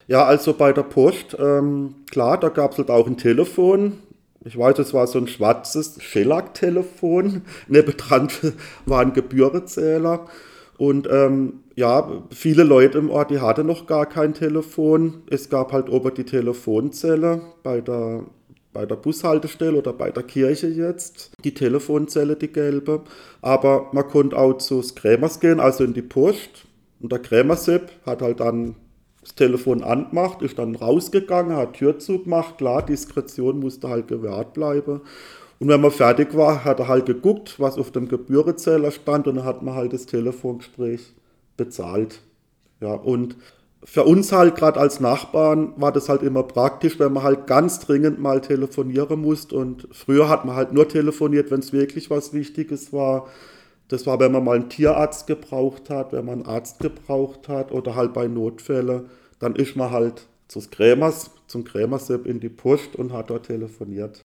Ja, also bei der Post, klar, da gab es halt auch ein Telefon. Ich weiß, es war so ein schwarzes Shellac-Telefon. Nebendran war ein Gebührenzähler. Und ja, viele Leute im Ort, die hatten noch gar kein Telefon. Es gab halt oben die Telefonzelle bei der Bushaltestelle oder bei der Kirche jetzt. Die Telefonzelle, die gelbe. Aber man konnte auch zu Krämers gehen, also in die Post. Und der Krämersepp hat halt dann das Telefon angemacht, ist dann rausgegangen, hat Tür zugemacht. Klar, Diskretion musste halt gewahrt bleiben. Und wenn man fertig war, hat er halt geguckt, was auf dem Gebührenzähler stand und dann hat man halt das Telefongespräch bezahlt. Ja, und für uns halt gerade als Nachbarn war das halt immer praktisch, wenn man halt ganz dringend mal telefonieren musste. Und früher hat man halt nur telefoniert, wenn es wirklich was Wichtiges war. Das war, wenn man mal einen Tierarzt gebraucht hat, wenn man einen Arzt gebraucht hat oder halt bei Notfällen. Dann ist man halt zum Krämersepp in die Post und hat dort telefoniert.